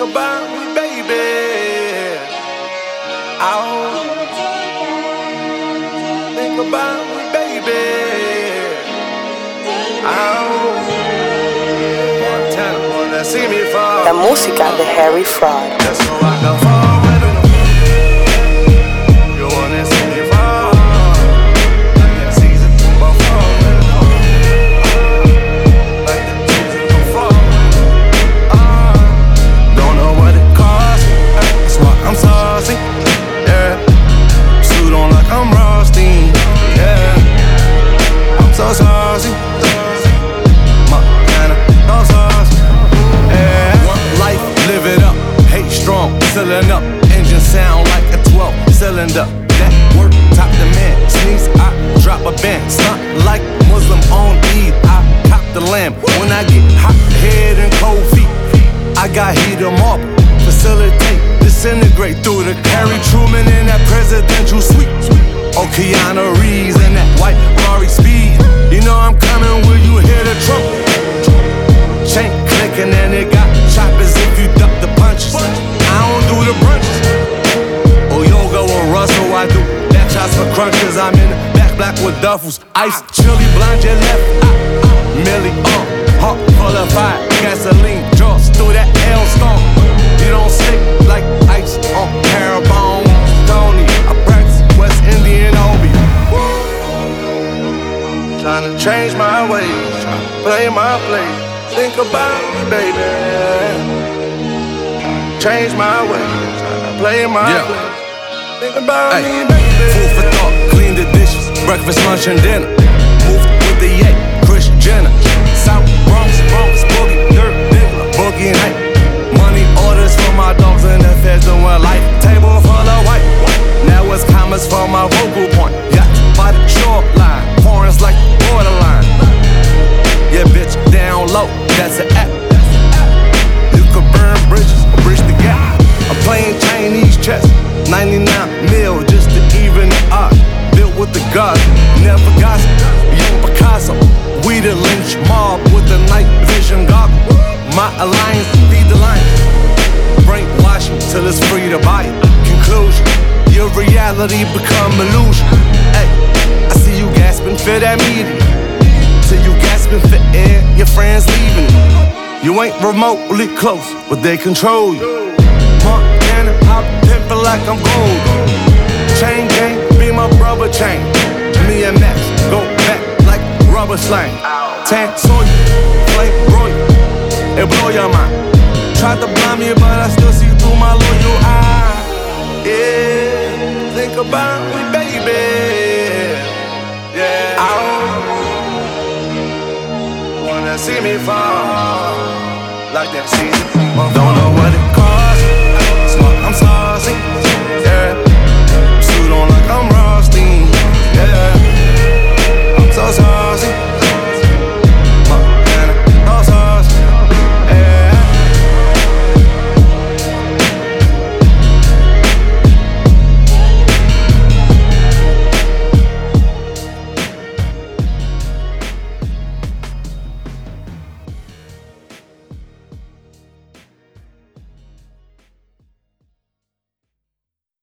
about me, baby. Oh, think about me, baby. Oh, Montana, wanna see me fall. La música de Harry Fraud. Just so I can fall with them. You wanna see me fall. Like that season before. Like that season before. Don't know what it costs. That's why I'm saucy. Yeah. Suit on like I'm Rothstein. Yeah. I'm so saucy. Montana, no sauce. Yeah. One life, live it up. Hate strong, filling up. Engine sound like a 12 cylinder. That work, top the man. Sneeze, I drop a band. Stunt like Muslim on Eid. I cop the lamb. When I get hot head and cold feet, I got heat 'em up. Facilitate, disintegrate through the Harry Truman in that presidential suite. Oh, Keanu Reeves in that white Rari Speed. You know I'm coming when you hear the trumpet. Chain clicking and it got choppers if you duck the punches. I don't do the brunches. Oh, yoga or Russell, I do back shots for crunches. I'm in the back black with duffels. Ice, chili, blind your left eye. Millie, heart full of fire. Gasoline, draws through that hailstorm. You don't stick like ice on Parabon. Tony, I practice West Indian Obi. Trying to change my ways, trying to play my place. Think about me, baby. Change my ways, trying to play my place. Think about me, baby. Food for thought, clean the dishes. Breakfast, lunch, and dinner. Move with the yak, Kris Jenner. South Bronx, Boogie, Dirt, Diggler, Boogie and Hype. Money orders for my dogs and the feds doing life. Table full of white. Now it's commas for my vocal point. Yachts by the shoreline. Foreigns like borderline. Yeah, bitch, down low, that's an app. You could burn bridges or bridge the gap. I'm playing Chinese chess, 99 mil just to even the odds. Built with the gods, never gossip. Young Picasso, we the lynch mob with the night vision goggle. My alliance, feed the lions. Brainwashing till it's free to buy it. Conclusion, your reality become illusion. Hey, I see you gasping for that media. Till you gasping for air, your friends leaving you. You ain't remotely close, but they control you. Montana, I'm pimpin' like I'm gold. Chain gang, be my brother chain. Me and Max, go back like rubber slang. Tan soy, flame roy, it blow your mind. Tried to blind me, but I still see through my loyal eye. Yeah, think about me, baby. Yeah, I wanna see me fall like that season. Don't know what it costs.